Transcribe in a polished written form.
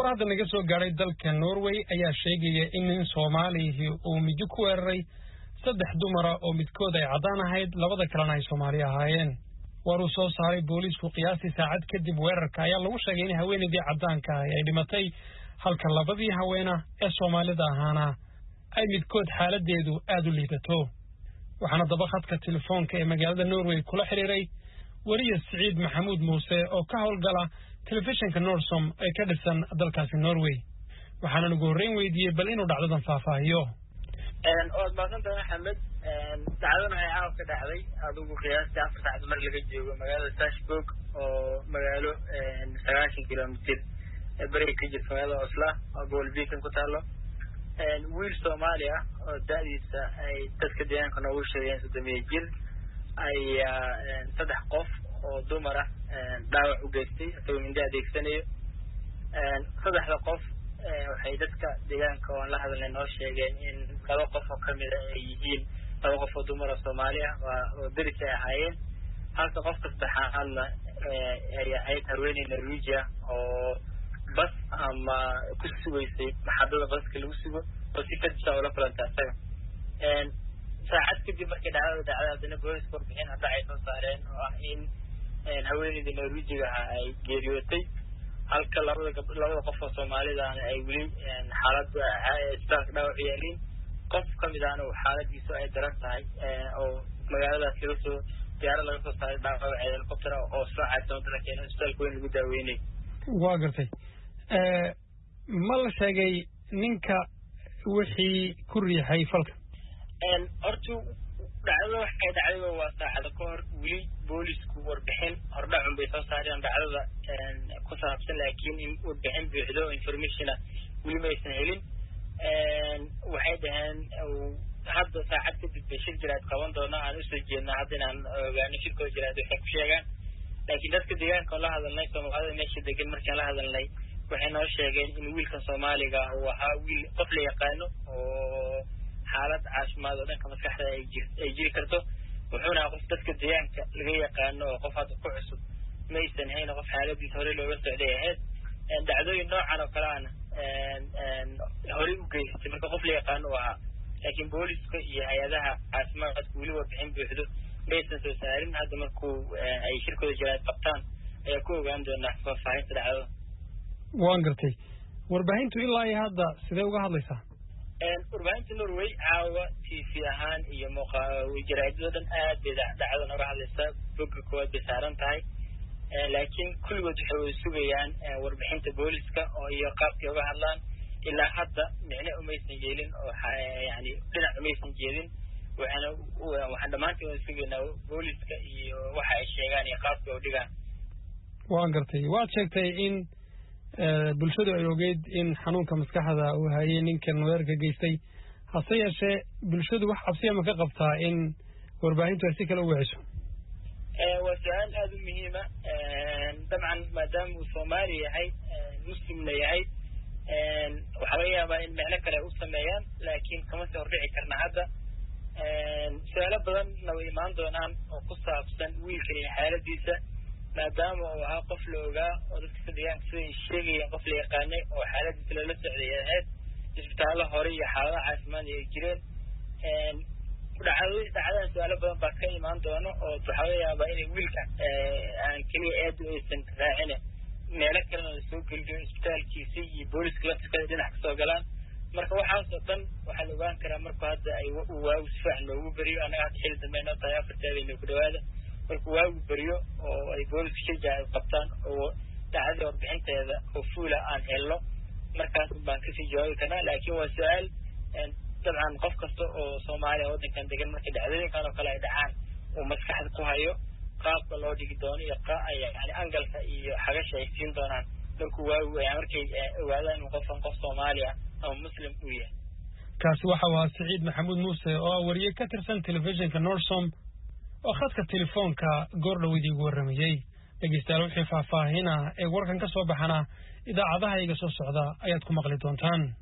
hadda naga soo gaaray dalka Norway ayaa sheegaya in nin Soomaali uu midi ku weeraray 3 dumar oo midkood ay cadaan ahayd labada kalena ay Soomaali ahaayeen waru soo saaray booliisku qiyaastii saacad kadib weerarka ayaa lagu sheegay in haweeneydii cadaanka ay dhimatay halka labadii haweena ee Soomaalida ahaana ay midkood xaaladeedu aad u liidato waxaana daba khadka telefoonka ee magaalada Norway kula xiriiray wariye Saciid Maxamuud Muuse oo ka howlgala telefishinka Norsom ay ka dhisan dalkaasi Norway waxaana ugu horreyn weydiiyay bal inuu dhacdadan faahfaahiyo oo maanta Maxamed dacwadan ay caaw ka dhacday adigu qiyaastii 4 saacadood mar laga joogo magaalada Sarpsborg oo magaalo 90 kilomitir bari ka jirta magaalada Oslo oo gobolka ku taalo wiil Soomaali ah oo da'diisa ay dadka deegaanka noogu sheegeen 3 jir ay 3 qof oo dumar ah dhaawac u geystay asagoo inda adeegsanayo 3 qof waxay dadka deegaanka oo la hadleen oo sheegeen in 2 qof oo kamid ah ay yihiin 2 qof oo dumar oo Soomaali ah oo daris ay ahaayeen halka qofka saddexaadna ay ahayd haweeney Norwegian oo bas ama ku sugaysay maxadada baska lagu sugo oo si kadib oo la kulantay asaga saacad kadib markii dhacdada booliska warbixin hadda ay soo saareen oo ah in haweeneyda Norwegian ay geeriyootay halka labada qof oo Soomaalida ay wili xaalad isbitaalka dhaawac yeelin qof kamid ah oo xaaladiisu ay daran tahay oo magaaladaas laga soo diyaar laga soo saaray dhaawac helicopter oo soo caadsan dalkeena isbitaalka weyn lagu daaweynay waa gartay ma la sheegay ninka wixii ku riixay falka hortu dhacdo waxay dhacday waa saacado ka hor wili boolisku warbixin hordhacun bay soo saareen dhacdada ku saabsan laakiin in warbixin buuxdo information wili ma aysan helin waxay dhaheen hadda saacad kadib bishir jiraad qaban doona aan u soo jeednaa hadda inaan ogaano shirkooda jiraad waxay ku sheegaan laakiin dadka deegaanka la hadalnay Soomaalida meesha degan markaan la hadalnay waxay noo sheegeen in wiilka Soomaaliga uu ahaa wiil qof la yaqaano oo xaalad caafimaad oo dhanka maskaxda ay jiri karto wuxuuna qof dadka deegaanka laga yaqaano oo qof hadda ku cusub maysan hayna qof xaaladiisa hore looga socday ahayd dhacdooyin noocan oo kale ah hore u geystay marka qof la yaqaano ahaa laakiin booliska iyo hay'adaha caafimaadka weli warbixin buuxdo maysan soo saarin hadda markuu ay shirkooda jiraad qabtaan ayaa ku ogaan doonaa faahfaahinta dhacdada waan gartay warbaahintu ilaa ay hadda sidee uga hadlaysaa warbaahinta Norway caawa TV ahaan iyo jaraa'idada aad bay dhacdadan uga hadlaysaa bogga koowaad bay saaran tahay laakiin kulligood waxay sugayaan warbixinta booliska oo iyo qaabkii uga hadlaan ilaa hadda micne umaysan yeelin oo yani dhinac umaysan jeedin waxaan dhamaantiin sugaynaa booliska iyo waxa ay sheegaan iyo qaabkii u dhigaan waan gartay waad sheegtay in bulshadu ay ogeyd in xanuunka maskaxda uu hayay ninkan weerarka geystay hase yeeshee bulshadu wax cabsi ma ka qabtaa in warbaahintu ay si kale u wiciso waa su'aal aad u muhiim ah dabcan maadaama uu Soomaali yahay muslimna yahay waxa laga yaabaa in macno kale u sameeyaan laakiin kama soo dhici karna hadda su'aalo badan way imaan doonaan oo ku saabsan wiilkan iyo xaaladiisa maadaama uu ahaa qof la ogaa oo dadka deegaanka sida ay sheegayeen qof la yaqaanay oo xaaladiisa lala socday ahayd isbitaallo hore iyo xaalado caafimaad ay jireen dhacdadan su'aalo badan baa ka imaan doona oo waxa laga yaabaa inay wiilka aan keliya aad u aysan raacin meelo kalena la soo geliyo isbitaalkiisa iyo booliska laftiisa dhinac kasoo galaan marka waxaas oo dhan waxaa la ogaan karaa marka hadda ay waagu si fiican loogu beriyo anaga hadda xili dambe inoo tahay 4 taabeyna ku dhawaada marka waagu beriyo oo ay booliska shirja ay qabtaan oo dhacdada warbixinteeda oo fuula aan helno markaas baan kasii jawaabi karnaa laakiin waa su'aal dabcan qof kasta oo Soomaali oo waddankan degan markii dhacdooyinkan oo kale ay dhacaan oo maskaxda ku hayo qaabka loo dhigi doono iyo yani angalka iyo xagasha ay siin doonaan markuu waagu markay ogaadaan qof Soomaali ah oo muslim u yahay kaasi waxa waa Saciid Maxamuud Muuse oo wariye ka tirsan telefishinka Norsom oo khadka telefoonka goordhawidii ugu waramayay dhageystayaal wixii faahfaahin ah ee warkan ka soo baxana idaacadaha iga soo socda ayaad ku maqli doontaan